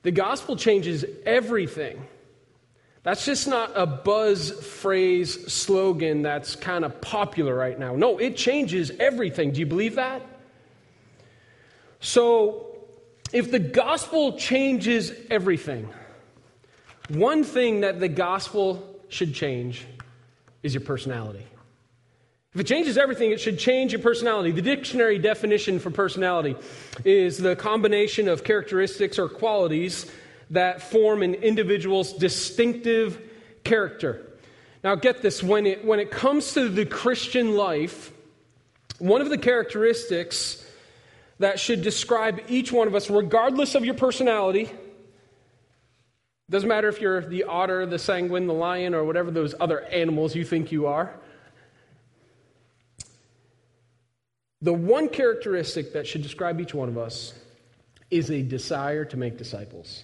The gospel changes everything. That's just not a buzz phrase slogan that's kind of popular right now. No, it changes everything. Do you believe that? So, if the gospel changes everything, one thing that the gospel should change is your personality. If it changes everything, it should change your personality. The dictionary definition for personality is the combination of characteristics or qualities that form an individual's distinctive character. Now get this, when it comes to the Christian life, one of the characteristics that should describe each one of us, regardless of your personality, doesn't matter if you're the otter, the sanguine, the lion, or whatever those other animals you think you are, the one characteristic that should describe each one of us is a desire to make disciples.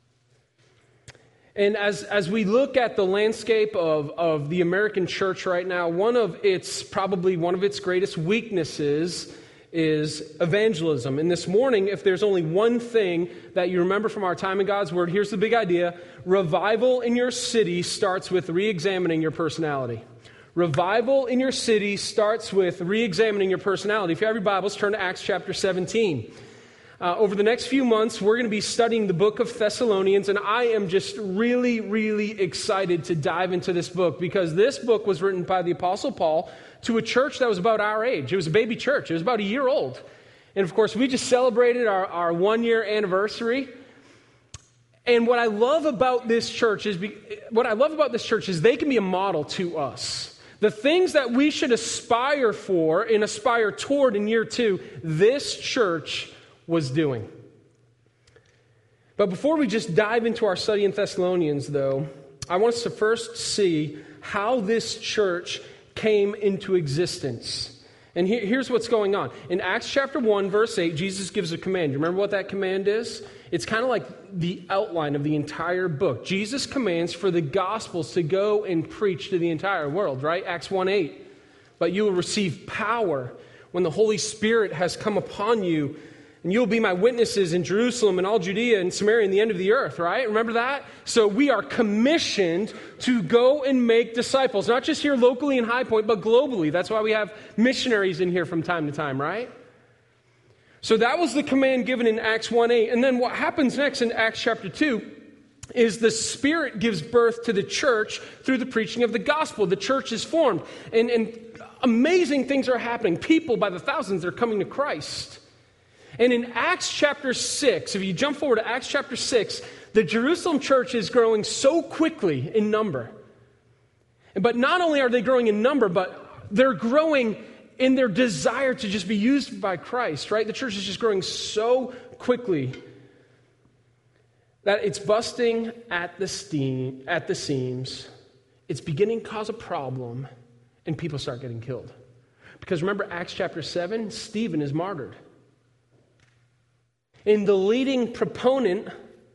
And as we look at the landscape of the American church right now, probably one of its greatest weaknesses is evangelism. And this morning, if there's only one thing that you remember from our time in God's Word, here's the big idea. Revival in your city starts with re-examining your personality. Revival in your city starts with re-examining your personality. If you have your Bibles, turn to Acts chapter 17. Over the next few months, we're going to be studying the book of Thessalonians, and I am just really, really excited to dive into this book because this book was written by the Apostle Paul to a church that was about our age. It was a baby church. It was about a year old. And of course, we just celebrated our 1-year anniversary. And what I love about this church is they can be a model to us. The things that we should aspire for and aspire toward in year 2, this church was doing. But before we just dive into our study in Thessalonians, though, I want us to first see how this church came into existence. And here's what's going on. In Acts chapter 1, verse 8, Jesus gives a command. You remember what that command is? It's kind of like the outline of the entire book. Jesus commands for the Gospels to go and preach to the entire world, right? Acts 1:8. But you will receive power when the Holy Spirit has come upon you, and you'll be my witnesses in Jerusalem and all Judea and Samaria and the end of the earth, right? Remember that? So we are commissioned to go and make disciples, not just here locally in High Point, but globally. That's why we have missionaries in here from time to time, right? So that was the command given in Acts 1:8. And then what happens next in Acts chapter 2 is the Spirit gives birth to the church through the preaching of the gospel. The church is formed. And amazing things are happening. People by the thousands are coming to Christ. And in Acts chapter 6, if you jump forward to Acts chapter 6, the Jerusalem church is growing so quickly in number. But not only are they growing in number, but they're growing in their desire to just be used by Christ, right? The church is just growing so quickly that it's busting at the seams. It's beginning to cause a problem, and people start getting killed. Because remember Acts chapter 7, Stephen is martyred. And the leading proponent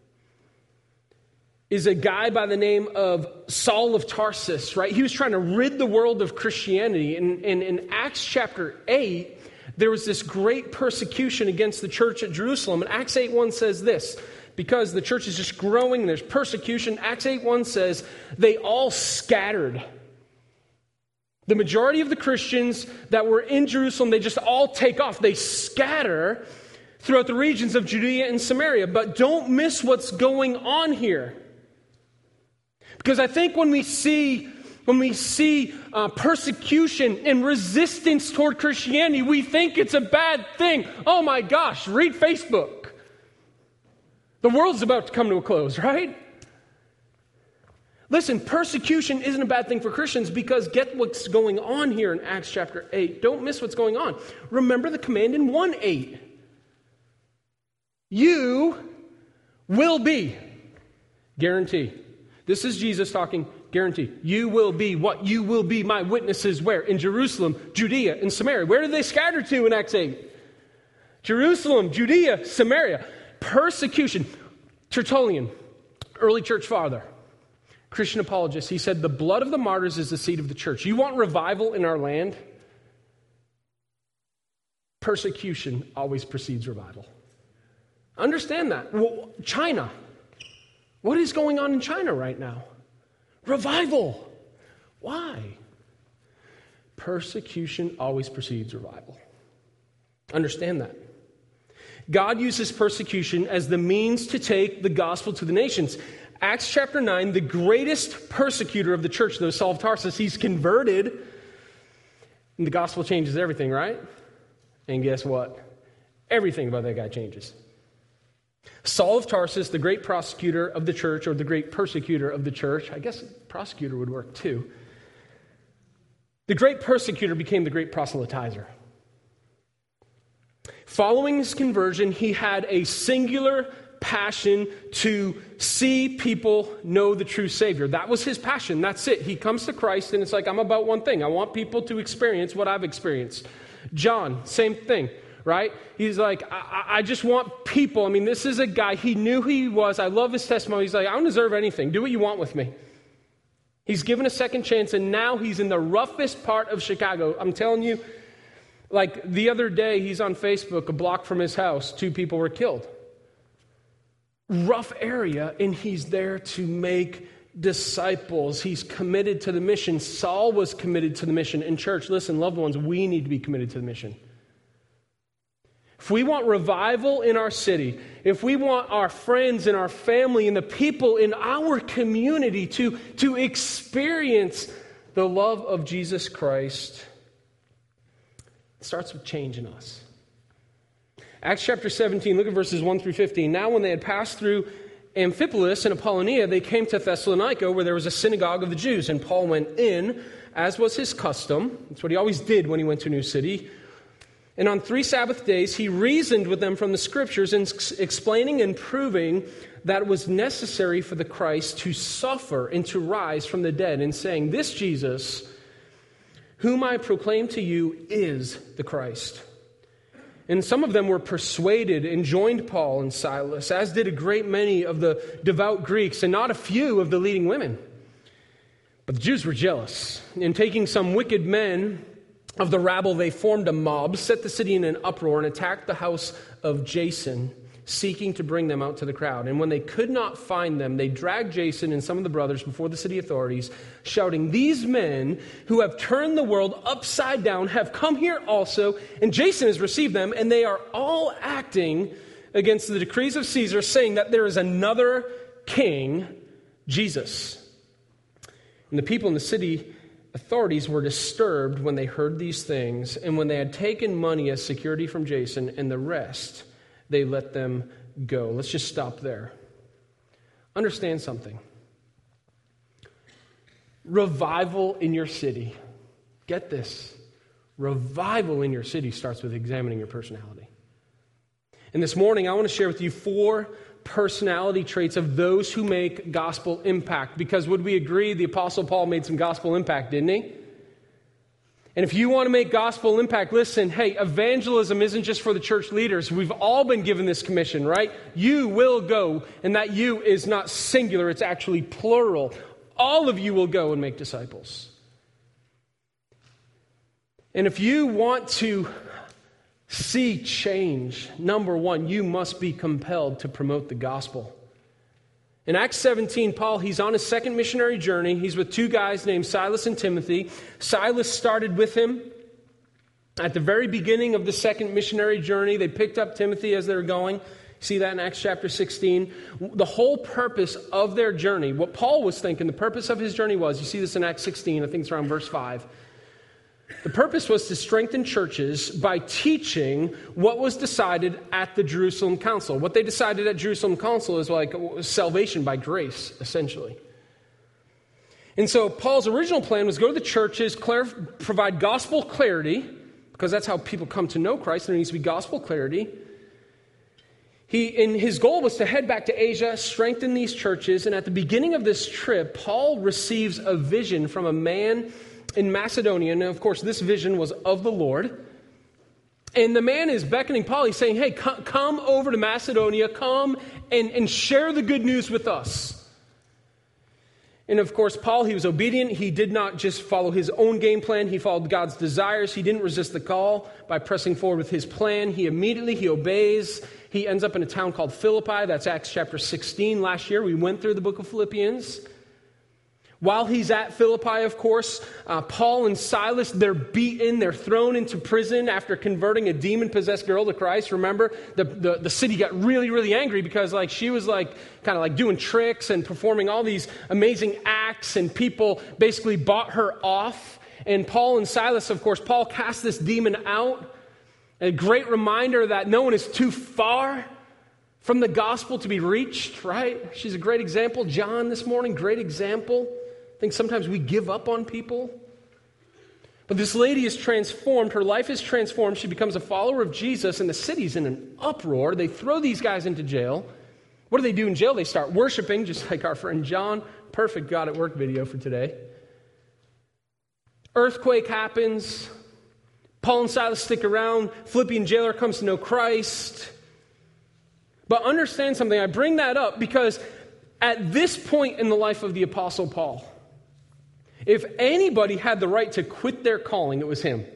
is a guy by the name of Saul of Tarsus, right? He was trying to rid the world of Christianity. And in Acts chapter 8, there was this great persecution against the church at Jerusalem. And Acts 8:1 says this, because the church is just growing and there's persecution, Acts 8:1 says, they all scattered. The majority of the Christians that were in Jerusalem, they just all take off. They scatter throughout the regions of Judea and Samaria. But don't miss what's going on here. Because I think when we see persecution and resistance toward Christianity, we think it's a bad thing. Oh my gosh, read Facebook. The world's about to come to a close, right? Listen, persecution isn't a bad thing for Christians because get what's going on here in Acts chapter 8. Don't miss what's going on. Remember the command in 1:8. You will be. Guarantee. This is Jesus talking. Guarantee. You will be what? You will be my witnesses where? In Jerusalem, Judea, and Samaria. Where did they scatter to in Acts 8? Jerusalem, Judea, Samaria. Persecution. Tertullian, early church father, Christian apologist, he said, the blood of the martyrs is the seed of the church. You want revival in our land? Persecution always precedes revival. Understand that. Well, China. What is going on in China right now? Revival. Why? Persecution always precedes revival. Understand that. God uses persecution as the means to take the gospel to the nations. Acts chapter 9, the greatest persecutor of the church, though, Saul of Tarsus, he's converted. And the gospel changes everything, right? And guess what? Everything about that guy changes. Saul of Tarsus, the great prosecutor of the church, or the great persecutor of the church, I guess prosecutor would work too. The great persecutor became the great proselytizer. Following his conversion, he had a singular passion to see people know the true Savior. That was his passion. That's it. He comes to Christ and it's like, I'm about one thing. I want people to experience what I've experienced. John, same thing, right? He's like, I just want people. I mean, this is a guy, he knew who he was. I love his testimony. He's like, I don't deserve anything. Do what you want with me. He's given a second chance, and now he's in the roughest part of Chicago. I'm telling you, like the other day, he's on Facebook, a block from his house, 2 people were killed. Rough area, and he's there to make disciples. He's committed to the mission. Saul was committed to the mission. In church, listen, loved ones, we need to be committed to the mission. If we want revival in our city, if we want our friends and our family and the people in our community to experience the love of Jesus Christ, it starts with change in us. Acts chapter 17, look at verses 1 through 15. Now when they had passed through Amphipolis and Apollonia, they came to Thessalonica, where there was a synagogue of the Jews. And Paul went in, as was his custom. That's what he always did when he went to a new city. And on 3 Sabbath days, he reasoned with them from the Scriptures, and explaining and proving that it was necessary for the Christ to suffer and to rise from the dead, and saying, this Jesus, whom I proclaim to you, is the Christ. And some of them were persuaded and joined Paul and Silas, as did a great many of the devout Greeks, and not a few of the leading women. But the Jews were jealous, and taking some wicked men of the rabble, they formed a mob, set the city in an uproar, and attacked the house of Jason, seeking to bring them out to the crowd. And when they could not find them, they dragged Jason and some of the brothers before the city authorities, shouting, these men who have turned the world upside down have come here also, and Jason has received them, and they are all acting against the decrees of Caesar, saying that there is another king, Jesus. And the people in the city authorities were disturbed when they heard these things, and when they had taken money as security from Jason and the rest, they let them go. Let's just stop there. Understand something. Revival in your city. Get this. Revival in your city starts with examining your personality. And this morning, I want to share with you 4 personality traits of those who make gospel impact. Because would we agree the Apostle Paul made some gospel impact, didn't he? And if you want to make gospel impact, listen, hey, evangelism isn't just for the church leaders. We've all been given this commission, right? You will go, and that you is not singular, it's actually plural. All of you will go and make disciples. And if you want to see change, number 1, you must be compelled to promote the gospel. In Acts 17, Paul, he's on his second missionary journey. He's with 2 guys named Silas and Timothy. Silas started with him at the very beginning of the second missionary journey. They picked up Timothy as they were going. See that in Acts chapter 16. The whole purpose of their journey, what Paul was thinking, the purpose of his journey was, you see this in Acts 16, I think it's around verse 5. The purpose was to strengthen churches by teaching what was decided at the Jerusalem Council. What they decided at Jerusalem Council is like salvation by grace, essentially. And so Paul's original plan was go to the churches, provide gospel clarity, because that's how people come to know Christ. There needs to be gospel clarity. His goal was to head back to Asia, strengthen these churches, and at the beginning of this trip, Paul receives a vision from a man in Macedonia. Now, of course, this vision was of the Lord. And the man is beckoning Paul. He's saying, hey, come over to Macedonia. Come and share the good news with us. And of course, Paul, he was obedient. He did not just follow his own game plan. He followed God's desires. He didn't resist the call by pressing forward with his plan. He obeys. He ends up in a town called Philippi. That's Acts chapter 16. Last year, we went through the book of Philippians. While he's at Philippi, of course, Paul and Silas, they're beaten, they're thrown into prison after converting a demon-possessed girl to Christ. Remember, the city got really, really angry because she was kind of doing tricks and performing all these amazing acts, and people basically bought her off. And Paul and Silas, of course, Paul cast this demon out. A great reminder that no one is too far from the gospel to be reached, right? She's a great example. John this morning, great example. I think sometimes we give up on people. But this lady is transformed. Her life is transformed. She becomes a follower of Jesus, and the city's in an uproar. They throw these guys into jail. What do they do in jail? They start worshiping, just like our friend John. Perfect God at Work video for today. Earthquake happens. Paul and Silas stick around. Philippian jailer comes to know Christ. But understand something. I bring that up because at this point in the life of the Apostle Paul, if anybody had the right to quit their calling, it was him.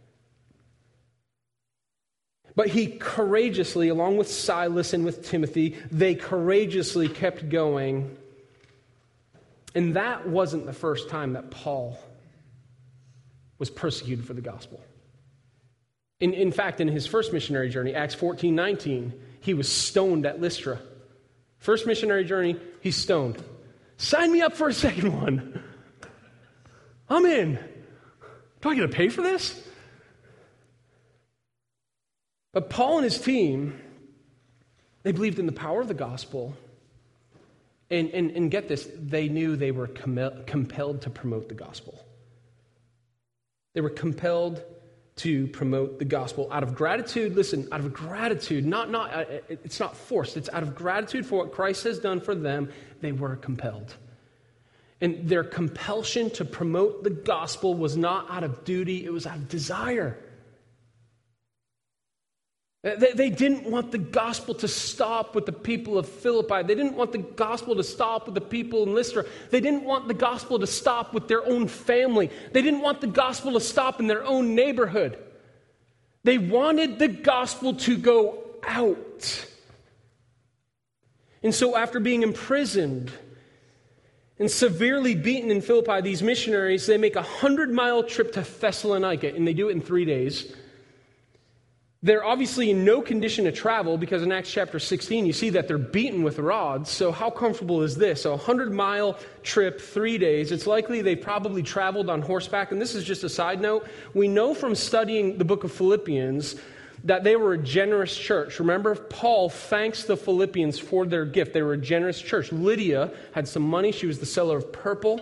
But he courageously, along with Silas and with Timothy, they courageously kept going. And that wasn't the first time that Paul was persecuted for the gospel. In fact, in his first missionary journey, Acts 14:19, he was stoned at Lystra. First missionary journey, he's stoned. Sign me up for a second one. I'm in. Do I get to pay for this? But Paul and his team, they believed in the power of the gospel. And get this, they knew they were compelled to promote the gospel. They were compelled to promote the gospel out of gratitude. Listen, out of gratitude, it's not forced. It's out of gratitude for what Christ has done for them. They were compelled. And their compulsion to promote the gospel was not out of duty, it was out of desire. They didn't want the gospel to stop with the people of Philippi. They didn't want the gospel to stop with the people in Lystra. They didn't want the gospel to stop with their own family. They didn't want the gospel to stop in their own neighborhood. They wanted the gospel to go out. And so after being imprisoned and severely beaten in Philippi, these missionaries, they make a 100-mile trip to Thessalonica, and they do it in 3 days. They're obviously in no condition to travel because in Acts chapter 16, you see that they're beaten with rods. So how comfortable is this? So a 100-mile trip, 3 days. It's likely they probably traveled on horseback. And this is just a side note. We know from studying the book of Philippians that they were a generous church. Remember, Paul thanks the Philippians for their gift. They were a generous church. Lydia had some money. She was the seller of purple.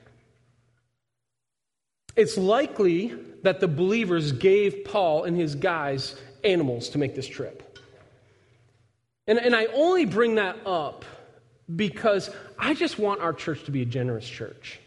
It's likely that the believers gave Paul and his guys animals to make this trip. And I only bring that up because I just want our church to be a generous church.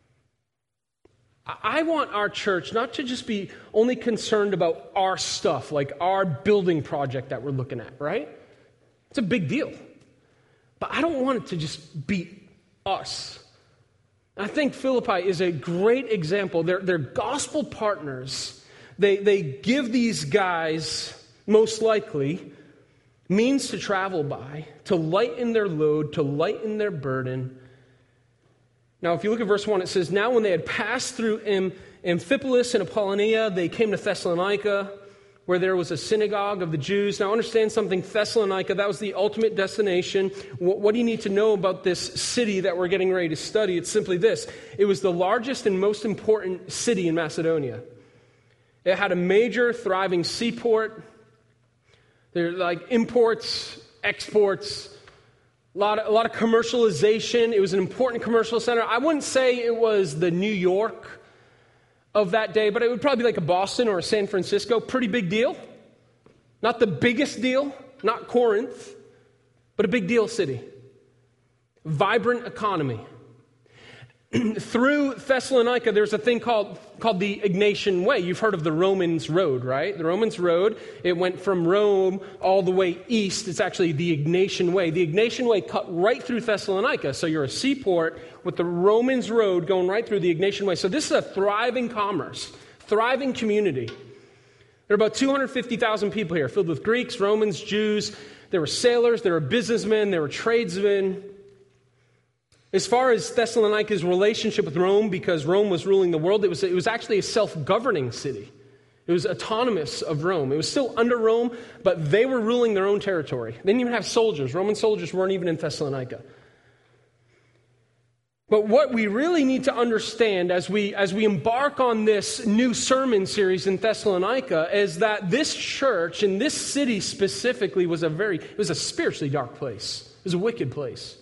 I want our church not to just be only concerned about our stuff, like our building project that we're looking at, right? It's a big deal. But I don't want it to just be us. I think Philippi is a great example. They're gospel partners. They give these guys, most likely, means to travel by, to lighten their load, to lighten their burden. Now, if you look at verse 1, it says, "Now when they had passed through Amphipolis and Apollonia, they came to Thessalonica, where there was a synagogue of the Jews." Now, understand something. Thessalonica, that was the ultimate destination. What do you need to know about this city that we're getting ready to study? It's simply this. It was the largest and most important city in Macedonia. It had a major, thriving seaport. There were imports, exports, a lot of commercialization. It was an important commercial center. I wouldn't say it was the New York of that day, but it would probably be like a Boston or a San Francisco. Pretty big deal. Not the biggest deal, not Corinth, but a big deal city. Vibrant economy. Through Thessalonica, there's a thing called the Egnatian Way. You've heard of the Romans Road, right? The Romans Road, it went from Rome all the way east. It's actually the Egnatian Way. The Egnatian Way cut right through Thessalonica. So you're a seaport with the Romans Road going right through the Egnatian Way. So this is a thriving commerce, thriving community. There are about 250,000 people here, filled with Greeks, Romans, Jews. There were sailors, there were businessmen, there were tradesmen. As far as Thessalonica's relationship with Rome, because Rome was ruling the world, it was actually a self-governing city. It was autonomous of Rome. It was still under Rome, but they were ruling their own territory. They didn't even have soldiers. Roman soldiers weren't even in Thessalonica. But what we really need to understand as we embark on this new sermon series in Thessalonica is that this church and this city specifically was a spiritually dark place. It was a wicked place.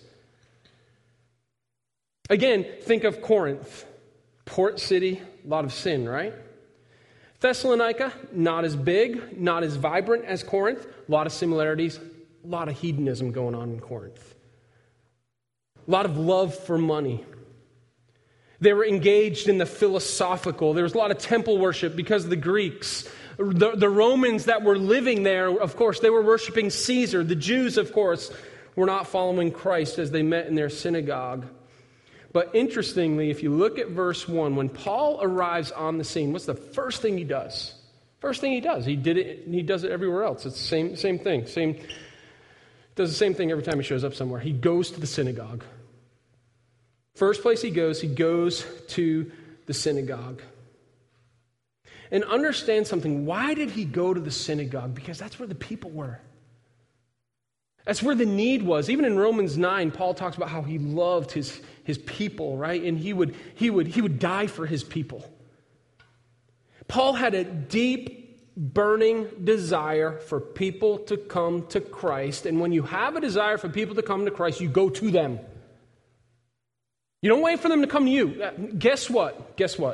Again, think of Corinth, port city, a lot of sin, right? Thessalonica, not as big, not as vibrant as Corinth, a lot of similarities, a lot of hedonism going on in Corinth. A lot of love for money. They were engaged in the philosophical. There was a lot of temple worship because of the Greeks. The Romans that were living there, of course, they were worshiping Caesar. The Jews, of course, were not following Christ as they met in their synagogue. But interestingly, if you look at verse 1, when Paul arrives on the scene, what's the first thing he does? First thing he does. He did it, and he does it everywhere else. It's the same thing. Does the same thing every time he shows up somewhere. He goes to the synagogue. First place he goes to the synagogue. And understand something. Why did he go to the synagogue? Because that's where the people were. That's where the need was. Even in Romans 9, Paul talks about how he loved his people, right? And he would die for his people. Paul had a deep, burning desire for people to come to Christ. And when you have a desire for people to come to Christ, you go to them. You don't wait for them to come to you. Guess what?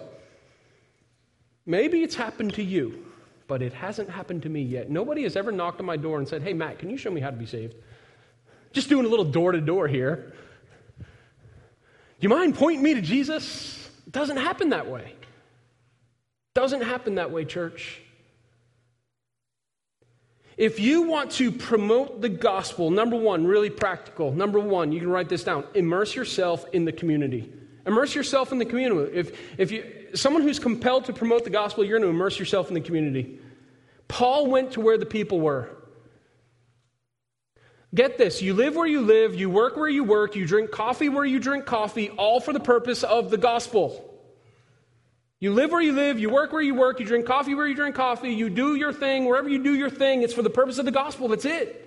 Maybe it's happened to you, but it hasn't happened to me yet. Nobody has ever knocked on my door and said, "Hey, Matt, can you show me how to be saved?" Just doing a little door-to-door here. Do you mind pointing me to Jesus? It doesn't happen that way. Doesn't happen that way, church. If you want to promote the gospel, number one, really practical. Number one, you can write this down. Immerse yourself in the community. Immerse yourself in the community. If you someone who's compelled to promote the gospel, you're going to immerse yourself in the community. Paul went to where the people were. Get this, you live where you live, you work where you work, you drink coffee where you drink coffee, all for the purpose of the gospel. You live where you live, you work where you work, you drink coffee where you drink coffee, you do your thing, wherever you do your thing, it's for the purpose of the gospel, that's it.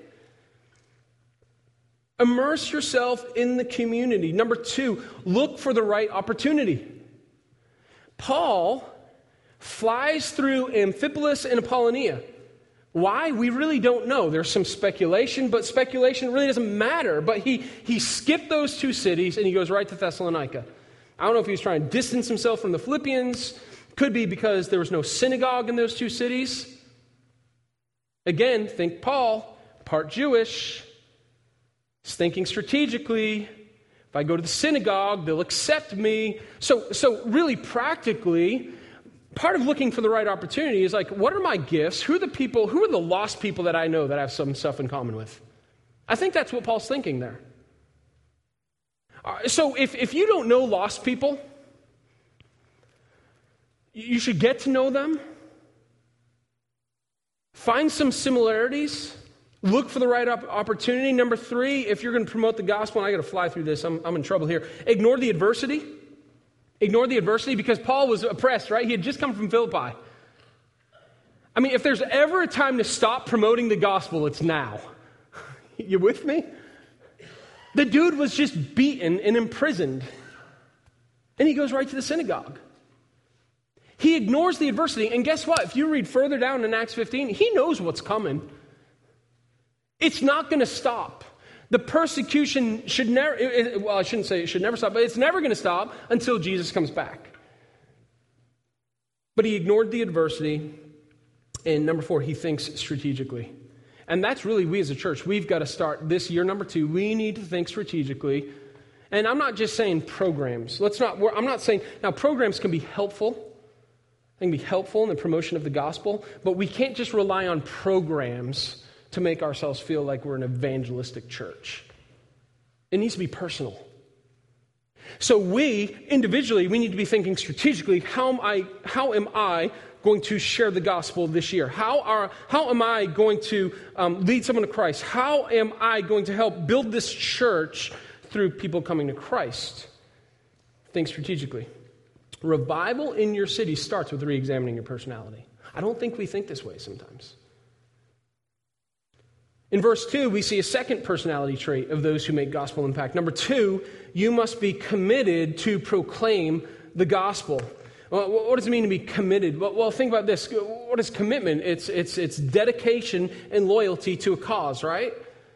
Immerse yourself in the community. Number two, look for the right opportunity. Paul flies through Amphipolis and Apollonia. Why? We really don't know. There's some speculation, but speculation really doesn't matter. But he skipped those two cities and he goes right to Thessalonica. I don't know if he was trying to distance himself from the Philippians. Could be because there was no synagogue in those two cities. Again, think Paul, part Jewish. He's thinking strategically. If I go to the synagogue, they'll accept me. So really practically, part of looking for the right opportunity is like, what are my gifts? Who are the lost people that I know that I have some stuff in common with? I think that's what Paul's thinking there. So if you don't know lost people, you should get to know them. Find some similarities. Look for the right opportunity. Number three, if you're going to promote the gospel, and I got to fly through this, I'm in trouble here. Ignore the adversity. Ignore the adversity because Paul was oppressed, right? He had just come from Philippi. I mean, if there's ever a time to stop promoting the gospel, it's now. You with me? The dude was just beaten and imprisoned. And he goes right to the synagogue. He ignores the adversity. And guess what? If you read further down in Acts 15, he knows what's coming. It's not going to stop. The persecution should never, I shouldn't say it should never stop, but it's never going to stop until Jesus comes back. But he ignored the adversity. And number four, he thinks strategically. And that's really, we as a church, we've got to start this year, number two, we need to think strategically. And I'm not just saying programs. I'm not saying, now programs can be helpful. They can be helpful in the promotion of the gospel, but we can't just rely on programs to make ourselves feel like we're an evangelistic church. It needs to be personal. So we, individually, we need to be thinking strategically, how am I going to share the gospel this year? How am I going to lead someone to Christ? How am I going to help build this church through people coming to Christ? Think strategically. Revival in your city starts with re-examining your personality. I don't think we think this way sometimes. In verse 2, we see a second personality trait of those who make gospel impact. Number 2, you must be committed to proclaim the gospel. Well, what does it mean to be committed? Well, think about this. What is commitment? It's dedication and loyalty to a cause, right?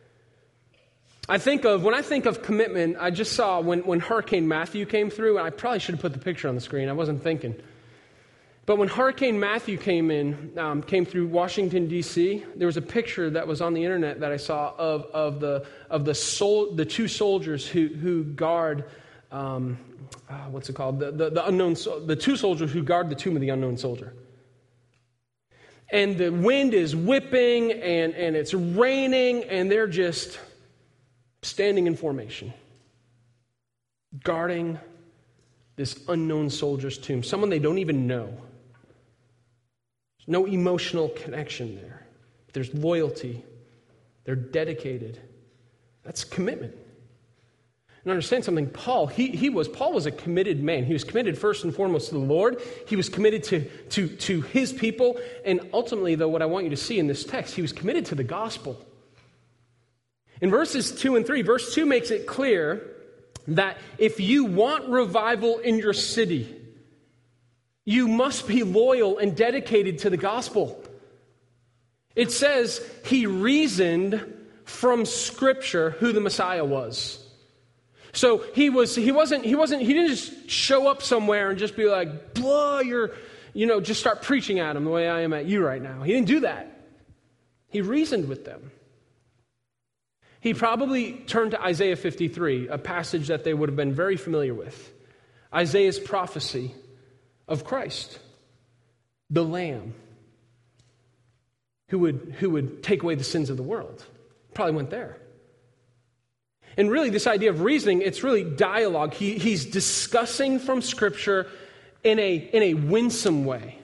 When I think of commitment, I just saw when Hurricane Matthew came through, and I probably should have put the picture on the screen. I wasn't thinking. But when Hurricane Matthew came through Washington, D.C., there was a picture that was on the internet that I saw of the two soldiers who guard, what's it called? The two soldiers who guard the tomb of the unknown soldier. And the wind is whipping, and it's raining, and they're just standing in formation, guarding this unknown soldier's tomb, someone they don't even know. There's no emotional connection there. There's loyalty. They're dedicated. That's commitment. And understand something, Paul was a committed man. He was committed first and foremost to the Lord. He was committed to his people. And ultimately, though, what I want you to see in this text, he was committed to the gospel. In verses 2 and 3, verse 2 makes it clear that if you want revival in your city, you must be loyal and dedicated to the gospel. It says he reasoned from Scripture who the Messiah was. So he didn't just show up somewhere and just be like, just start preaching at him the way I am at you right now. He didn't do that. He reasoned with them. He probably turned to Isaiah 53, a passage that they would have been very familiar with. Isaiah's prophecy of Christ, the Lamb, who would take away the sins of the world. Probably went there. And really, this idea of reasoning, it's really dialogue. He's discussing from Scripture in a winsome way.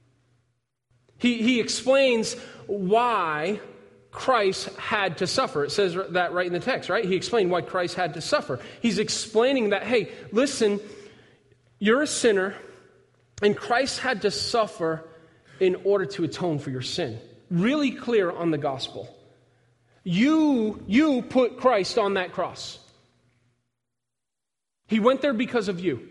He explains why Christ had to suffer. It says that right in the text, right? He explained why Christ had to suffer. He's explaining that, hey, listen, you're a sinner, and Christ had to suffer in order to atone for your sin. Really clear on the gospel. You put Christ on that cross. He went there because of you.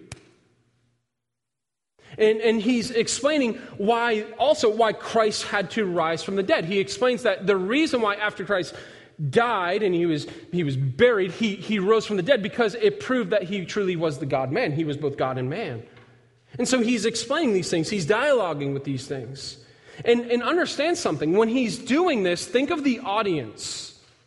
And he's explaining why Christ had to rise from the dead. He explains that the reason why after Christ died and he was buried, he rose from the dead because it proved that he truly was the God-man. He was both God and man. And so he's explaining these things. He's dialoguing with these things. And understand something. When he's doing this, think of the audience.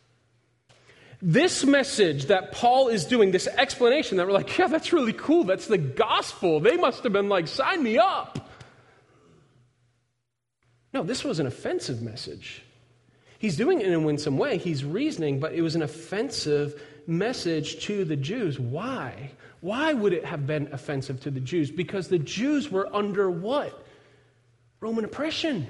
This message that Paul is doing, this explanation that we're like, yeah, that's really cool. That's the gospel. They must have been like, sign me up. No, this was an offensive message. He's doing it in a winsome way. He's reasoning, but it was an offensive message to the Jews. Why? Why would it have been offensive to the Jews? Because the Jews were under what? Roman oppression.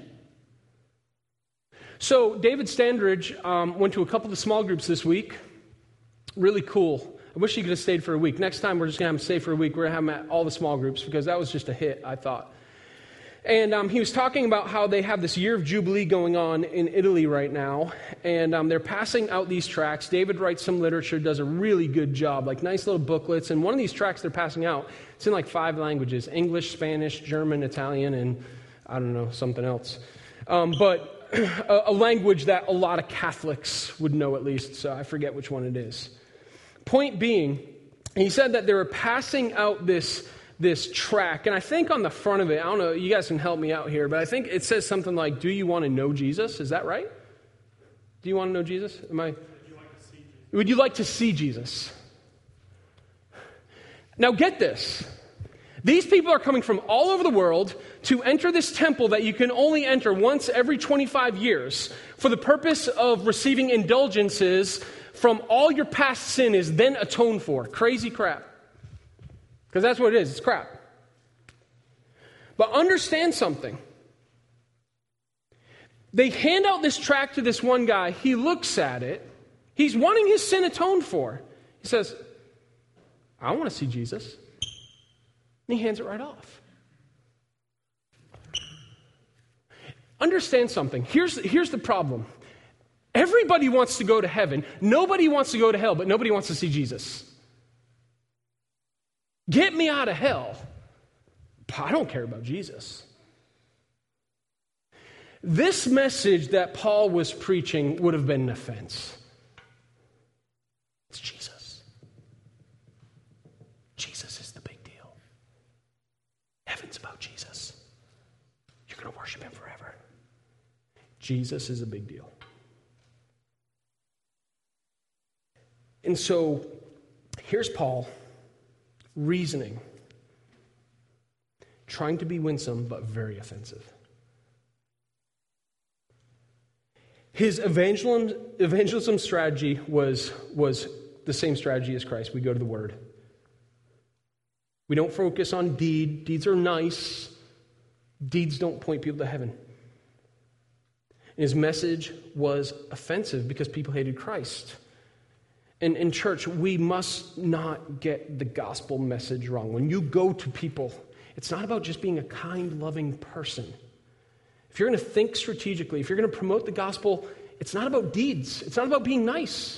So David Standridge went to a couple of the small groups this week. Really cool. I wish he could have stayed for a week. Next time we're just going to have him stay for a week. We're going to have him at all the small groups because that was just a hit, I thought. And he was talking about how they have this year of Jubilee going on in Italy right now. And they're passing out these tracts. David writes some literature, does a really good job, like nice little booklets. And one of these tracts they're passing out, it's in like 5 languages, English, Spanish, German, Italian, and I don't know, something else. But a language that a lot of Catholics would know at least, so I forget which one it is. Point being, he said that they were passing out this tract, and I think on the front of it, I don't know, you guys can help me out here, but I think it says something like, do you want to know Jesus? Is that right? Do you want to know Jesus? Would you like to see Jesus? Now get this. These people are coming from all over the world to enter this temple that you can only enter once every 25 years for the purpose of receiving indulgences from all your past sin is then atoned for. Crazy crap. Because that's what it is. It's crap. But understand something. They hand out this tract to this one guy. He looks at it. He's wanting his sin atoned for. He says, I want to see Jesus. And he hands it right off. Understand something. Here's the problem. Everybody wants to go to heaven. Nobody wants to go to hell, but nobody wants to see Jesus. Get me out of hell. I don't care about Jesus. This message that Paul was preaching would have been an offense. It's Jesus. Jesus is the big deal. Heaven's about Jesus. You're going to worship him forever. Jesus is a big deal. And so, here's Paul reasoning, trying to be winsome, but very offensive. His evangelism strategy was the same strategy as Christ. We go to the Word. We don't focus on deed. Deeds are nice. Deeds don't point people to heaven. And his message was offensive because people hated Christ. And in church, we must not get the gospel message wrong. When you go to people, it's not about just being a kind, loving person. If you're going to think strategically, if you're going to promote the gospel, it's not about deeds. It's not about being nice.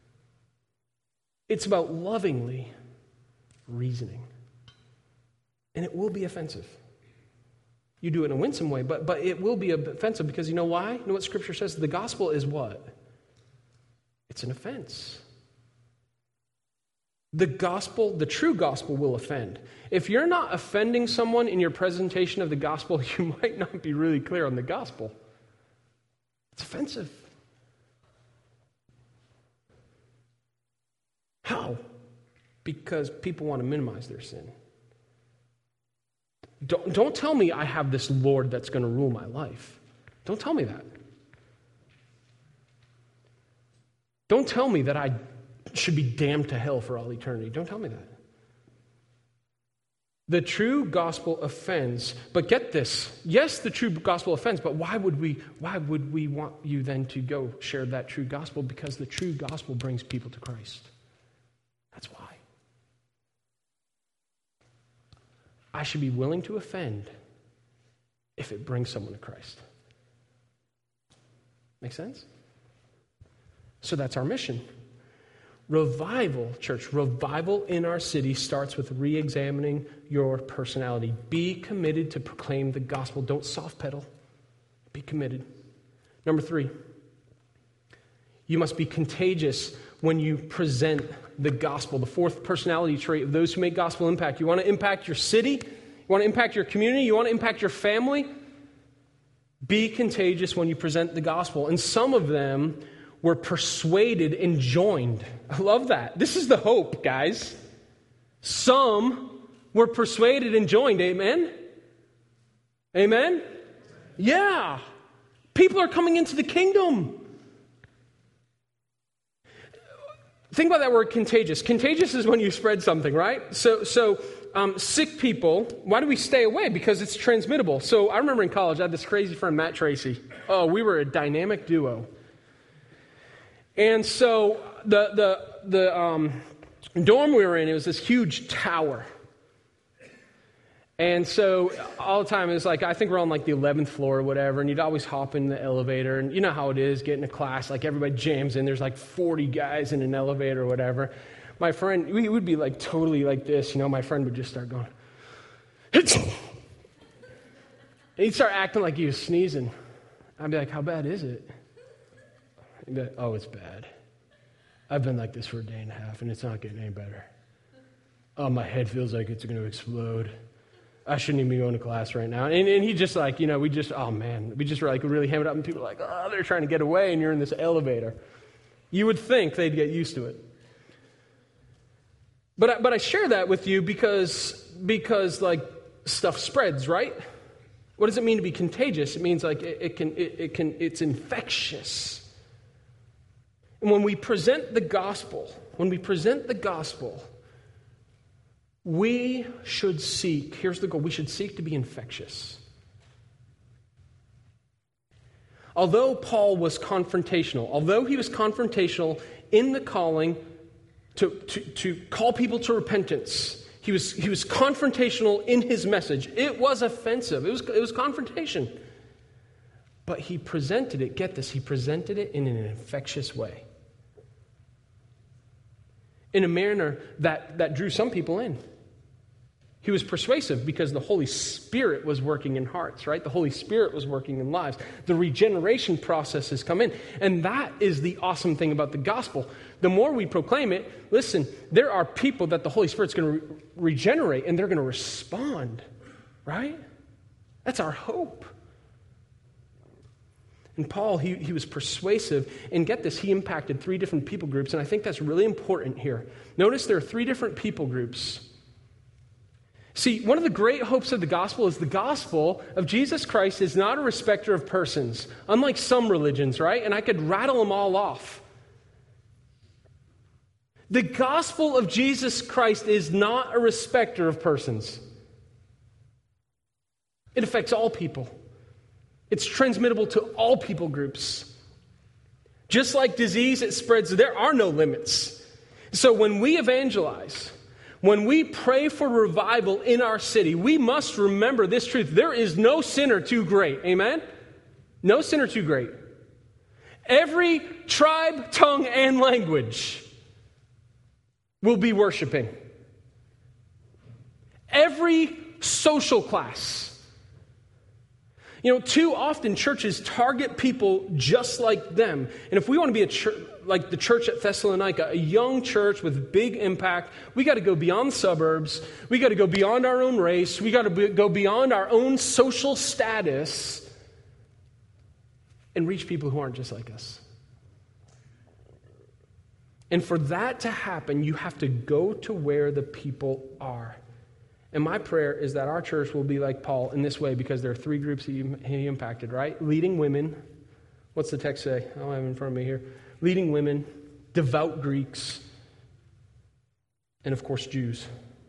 It's about lovingly reasoning. And it will be offensive. You do it in a winsome way, but it will be offensive because you know why? You know what Scripture says? The gospel is what? It's an offense. The gospel, the true gospel, will offend. If you're not offending someone in your presentation of the gospel, you might not be really clear on the gospel. It's offensive. How? Because people want to minimize their sin. Don't tell me I have this Lord that's going to rule my life. Don't tell me that. Don't tell me that I should be damned to hell for all eternity. Don't tell me that. The true gospel offends, but get this. Yes, the true gospel offends, but why would we want you then to go share that true gospel? Because the true gospel brings people to Christ. That's why. I should be willing to offend if it brings someone to Christ. Make sense? So that's our mission. Revival, church, revival in our city starts with re-examining your personality. Be committed to proclaim the gospel. Don't soft pedal. Be committed. Number 3, you must be contagious when you present the gospel. The 4th personality trait of those who make gospel impact. You want to impact your city? You want to impact your community? You want to impact your family? Be contagious when you present the gospel. And some of them were persuaded and joined. I love that. This is the hope, guys. Some were persuaded and joined. Amen? Amen? Yeah. People are coming into the kingdom. Think about that word contagious. Contagious is when you spread something, right? So sick people, why do we stay away? Because it's transmittable. So I remember in college, I had this crazy friend, Matt Tracy. Oh, we were a dynamic duo. And so the dorm we were in, it was this huge tower. And so all the time, it was like, I think we're on like the 11th floor or whatever, and you'd always hop in the elevator, and you know how it is, getting to class, like everybody jams in, there's like 40 guys in an elevator or whatever. My friend, we would be like totally like this, you know, my friend would just start going, and he'd start acting like he was sneezing. I'd be like, how bad is it? He'd be like, oh, it's bad. I've been like this for a day and a half, and it's not getting any better. Oh, my head feels like it's going to explode. I shouldn't even be going to class right now. And he just like, you know, we just were like really hammered up, and people were like, oh, they're trying to get away, and you're in this elevator. You would think they'd get used to it. But I share that with you because like stuff spreads, right? What does it mean to be contagious? It means like it's infectious. And when we present the gospel, we should seek, here's the goal, we should seek to be infectious. although Paul was confrontational, although he was confrontational in the calling to call people to repentance, he was confrontational in his message. It was offensive. It was confrontation. But he presented it, get this, he presented it in an infectious way. In a manner that drew some people in. He was persuasive because the Holy Spirit was working in hearts, right? The Holy Spirit was working in lives. The regeneration process has come in. And that is the awesome thing about the gospel. The more we proclaim it, listen, there are people that the Holy Spirit's going to regenerate and they're going to respond, right? That's our hope. And Paul, he was persuasive. And get this, he impacted 3 different people groups. And I think that's really important here. Notice there are 3 different people groups. See, one of the great hopes of the gospel is the gospel of Jesus Christ is not a respecter of persons, unlike some religions, right? And I could rattle them all off. The gospel of Jesus Christ is not a respecter of persons. It affects all people. It's transmittable to all people groups. Just like disease, it spreads. There are no limits. So when we evangelize, when we pray for revival in our city, we must remember this truth. There is no sinner too great. Amen? No sinner too great. Every tribe, tongue, and language will be worshiping. Every social class. You know, too often churches target people just like them. And if we want to be a church like the church at Thessalonica, a young church with big impact, we got to go beyond the suburbs. We got to go beyond our own race. We got to go beyond our own social status and reach people who aren't just like us. And for that to happen, you have to go to where the people are. And my prayer is that our church will be like Paul in this way, because there are 3 groups he impacted, right? Leading women. What's the text say? I don't have it in front of me here. Leading women, devout Greeks, and of course Jews.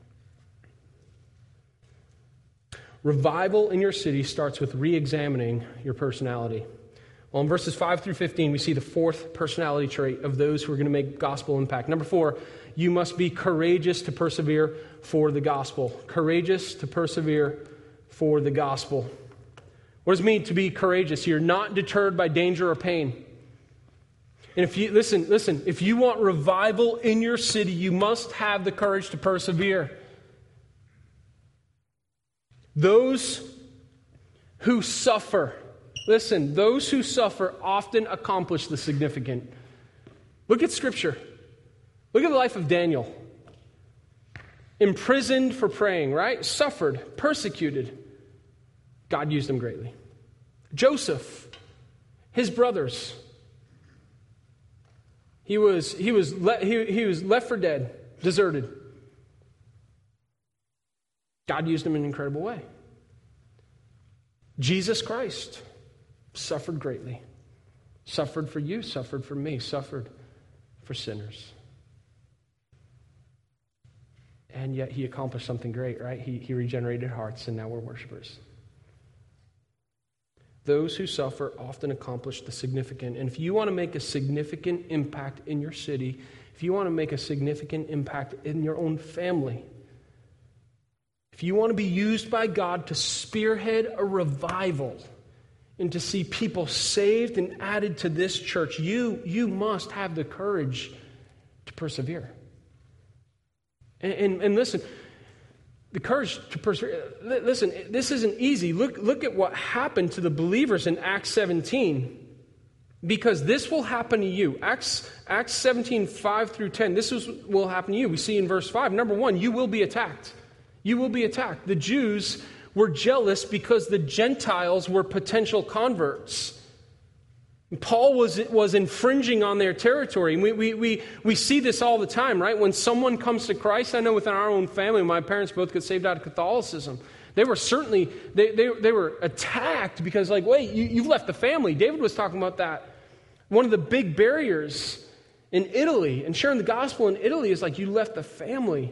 Revival in your city starts with re-examining your personality. Well, in verses 5 through 15, we see the 4th personality trait of those who are going to make gospel impact. Number 4, you must be courageous to persevere for the gospel. Courageous to persevere for the gospel. What does it mean to be courageous? You're not deterred by danger or pain. And if you listen, if you want revival in your city, you must have the courage to persevere. Those who suffer, those who suffer often accomplish the significant. Look at Scripture. Look at the life of Daniel. Imprisoned for praying, right? Suffered, persecuted. God used him greatly. Joseph, his brothers. He was left for dead, deserted. God used him in an incredible way. Jesus Christ suffered greatly. Suffered for you, suffered for me, suffered for sinners. And yet he accomplished something great, right? He regenerated hearts, and now we're worshipers. Those who suffer often accomplish the significant. And if you want to make a significant impact in your city, if you want to make a significant impact in your own family, if you want to be used by God to spearhead a revival and to see people saved and added to this church, you must have the courage to persevere. And listen, the courage to persevere. Listen, this isn't easy. Look at what happened to the believers in Acts 17. Because this will happen to you. Acts 17, 5 through 10. Will happen to you. We see in verse 5. Number 1, you will be attacked. You will be attacked. The Jews were jealous because the Gentiles were potential converts. Paul was infringing on their territory. We see this all the time, right? When someone comes to Christ, I know within our own family, my parents both got saved out of Catholicism. They were certainly, they were attacked because wait, you've left the family. David was talking about that. One of the big barriers in Italy and sharing the gospel in Italy is you left the family.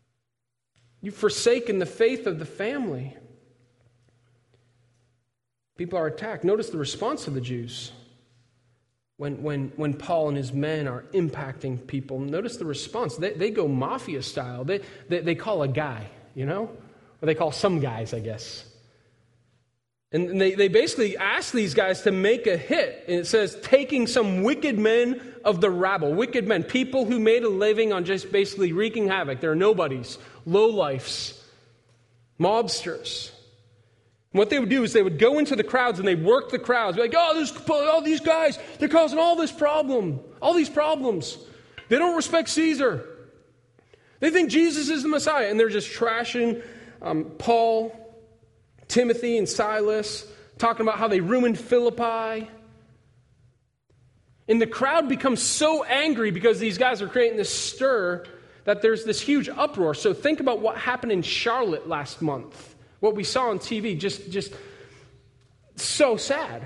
You've forsaken the faith of the family. People are attacked. Notice the response of the Jews. When Paul and his men are impacting people, notice the response. They go mafia style. They call a guy, or they call some guys, I guess. And they basically ask these guys to make a hit. And it says, taking some wicked men of the rabble. Wicked men, people who made a living on just basically wreaking havoc. They're nobodies, lowlifes, mobsters. What they would do is they would go into the crowds and they'd work the crowds. Be like, all these guys, they're causing all these problems. They don't respect Caesar. They think Jesus is the Messiah. And they're just trashing Paul, Timothy, and Silas, talking about how they ruined Philippi. And the crowd becomes so angry because these guys are creating this stir that there's this huge uproar. So think about what happened in Charlotte last month. What we saw on TV, just so sad.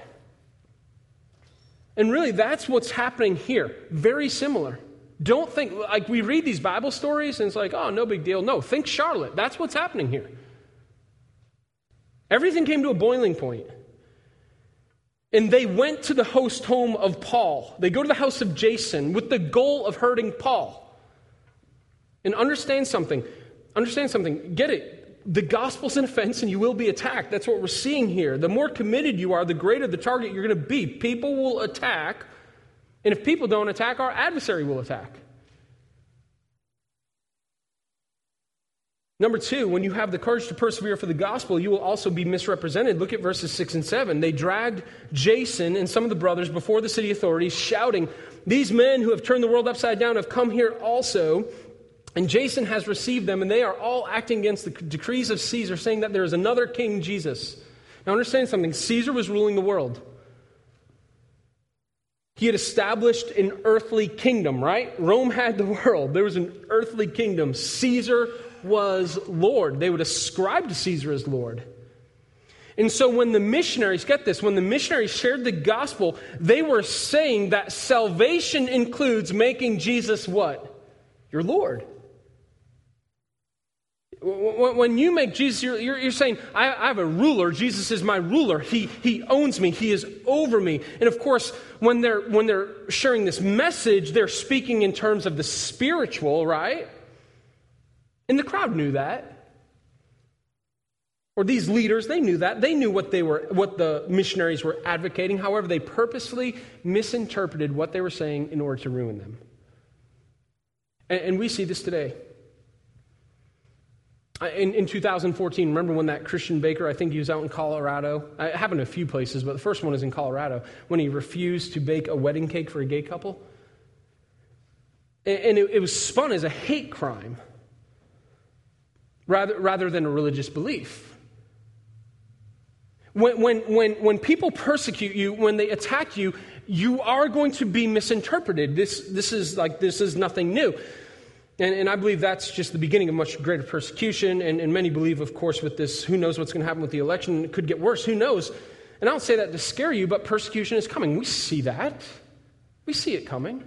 And really, that's what's happening here. Very similar. Don't think, like we read these Bible stories and it's like, oh, no big deal. No, think Charlotte. That's what's happening here. Everything came to a boiling point. And they went to the host home of Paul. They go to the house of Jason with the goal of hurting Paul. And understand something. Get it. The gospel's an offense and you will be attacked. That's what we're seeing here. The more committed you are, the greater the target you're going to be. People will attack. And if people don't attack, our adversary will attack. Number two, when you have the courage to persevere for the gospel, you will also be misrepresented. Look at verses 6 and 7. They dragged Jason and some of the brothers before the city authorities, shouting, "These men who have turned the world upside down have come here also. And Jason has received them, and they are all acting against the decrees of Caesar, saying that there is another king, Jesus." Now understand something. Caesar was ruling the world. He had established an earthly kingdom, right? Rome had the world. There was an earthly kingdom. Caesar was Lord. They would ascribe to Caesar as Lord. And so when the missionaries, get this, when the missionaries shared the gospel, they were saying that salvation includes making Jesus what? Your Lord. When you make Jesus, you're saying, I have a ruler. Jesus is my ruler. He owns me. He is over me. And of course, when they're sharing this message, they're speaking in terms of the spiritual, right? And the crowd knew that. Or these leaders, they knew that. They knew what the missionaries were advocating. However, they purposely misinterpreted what they were saying in order to ruin them. And we see this today. In 2014, remember when that Christian baker, I think he was out in Colorado. It happened in a few places, but the first one is in Colorado, when he refused to bake a wedding cake for a gay couple. And it was spun as a hate crime rather than a religious belief. When people persecute you, when they attack you, you are going to be misinterpreted. This is nothing new. And I believe that's just the beginning of much greater persecution. And many believe, of course, with this, who knows what's going to happen with the election? It could get worse. Who knows? And I don't say that to scare you, but persecution is coming. We see that. We see it coming.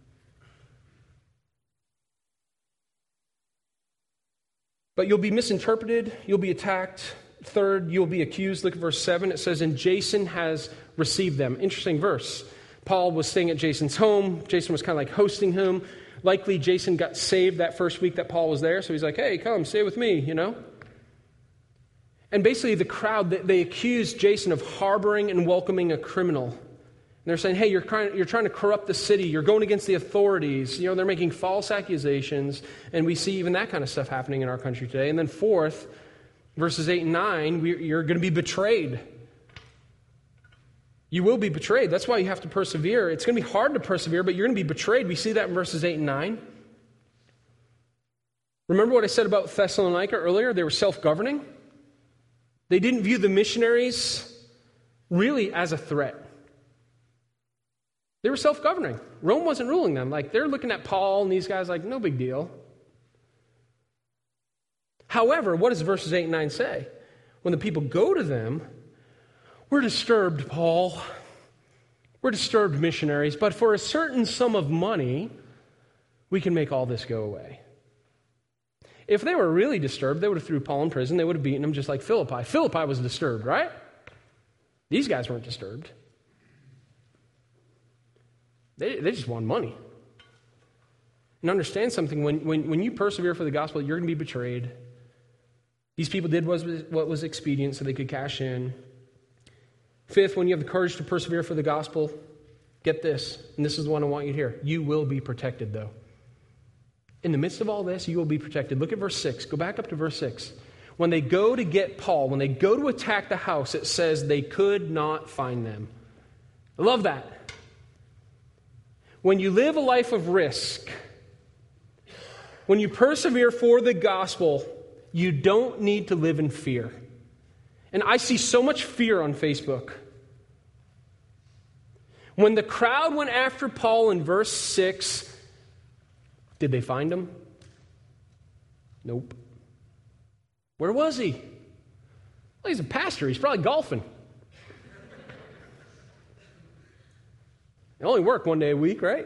But you'll be misinterpreted. You'll be attacked. Third, you'll be accused. Look at verse 7. It says, "And Jason has received them." Interesting verse. Paul was staying at Jason's home. Jason was kind of like hosting him. Likely Jason got saved that first week that Paul was there, so he's like, "Hey, come, stay with me," And basically the crowd, they accused Jason of harboring and welcoming a criminal. And they're saying, "Hey, you're trying to corrupt the city. You're going against the authorities." They're making false accusations, and we see even that kind of stuff happening in our country today. And then fourth, verses 8 and 9, you're going to be betrayed. You will be betrayed. That's why you have to persevere. It's going to be hard to persevere, but you're going to be betrayed. We see that in verses 8 and 9. Remember what I said about Thessalonica earlier? They were self-governing. They didn't view the missionaries really as a threat. They were self-governing. Rome wasn't ruling them. They're looking at Paul and these guys like, no big deal. However, what does verses 8 and 9 say? When the people go to them, "We're disturbed, Paul. We're disturbed missionaries, but for a certain sum of money, we can make all this go away." If they were really disturbed, they would have threw Paul in prison. They would have beaten him just like Philippi. Philippi was disturbed, right? These guys weren't disturbed. They just want money. And understand something, when you persevere for the gospel, you're going to be betrayed. These people did what was expedient so they could cash in. Fifth, when you have the courage to persevere for the gospel, get this, and this is the one I want you to hear. You will be protected, though. In the midst of all this, you will be protected. Look at verse 6. Go back up to verse 6. When they go to get Paul, when they go to attack the house, it says they could not find them. I love that. When you live a life of risk, when you persevere for the gospel, you don't need to live in fear. And I see so much fear on Facebook. When the crowd went after Paul in verse 6, did they find him? Nope. Where was he? Well, he's a pastor. He's probably golfing. They only work one day a week, right?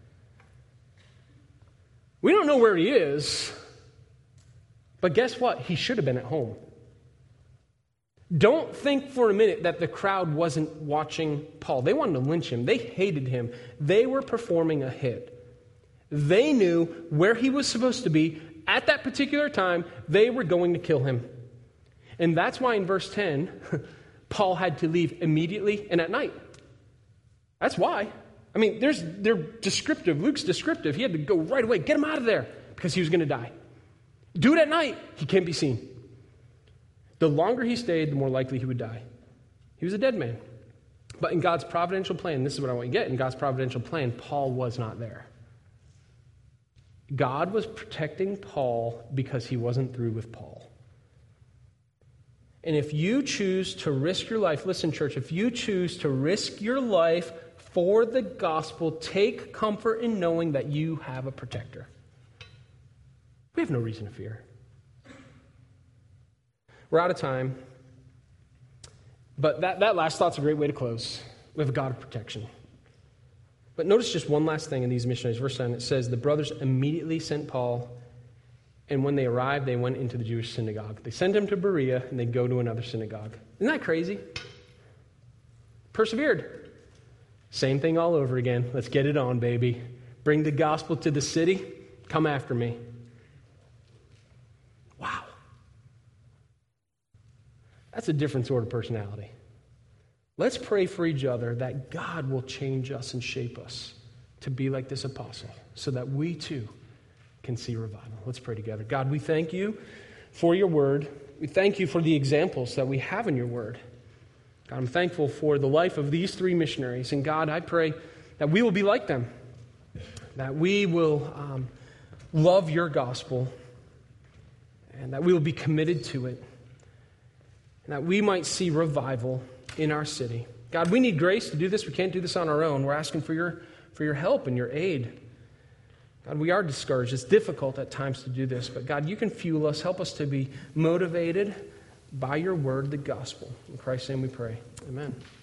We don't know where he is, but guess what? He should have been at home. Don't think for a minute that the crowd wasn't watching Paul. They wanted to lynch him. They hated him. They were performing a hit. They knew where he was supposed to be at that particular time. They were going to kill him. And that's why in verse 10, Paul had to leave immediately and at night. That's why. I mean, they're descriptive. Luke's descriptive. He had to go right away. Get him out of there because he was going to die. Do it at night. He can't be seen. The longer he stayed, the more likely he would die. He was a dead man. But in God's providential plan, this is what I want you to get. In God's providential plan, Paul was not there. God was protecting Paul because he wasn't through with Paul. And if you choose to risk your life, listen, church, if you choose to risk your life for the gospel, take comfort in knowing that you have a protector. We have no reason to fear. We're out of time. But that last thought's a great way to close. We have a God of protection. But notice just one last thing in these missionaries. Verse 9, it says, the brothers immediately sent Paul, and when they arrived, they went into the Jewish synagogue. They sent him to Berea, and they go to another synagogue. Isn't that crazy? Persevered. Same thing all over again. Let's get it on, baby. Bring the gospel to the city. Come after me. Wow. That's a different sort of personality. Let's pray for each other that God will change us and shape us to be like this apostle so that we too can see revival. Let's pray together. God, we thank you for your word. We thank you for the examples that we have in your word. God, I'm thankful for the life of these three missionaries. And God, I pray that we will be like them, that we will love your gospel, and that we will be committed to it, and that we might see revival in our city. God, we need grace to do this. We can't do this on our own. We're asking for your help and your aid. God, we are discouraged. It's difficult at times to do this, but God, you can fuel us. Help us to be motivated by your word, the gospel. In Christ's name we pray. Amen.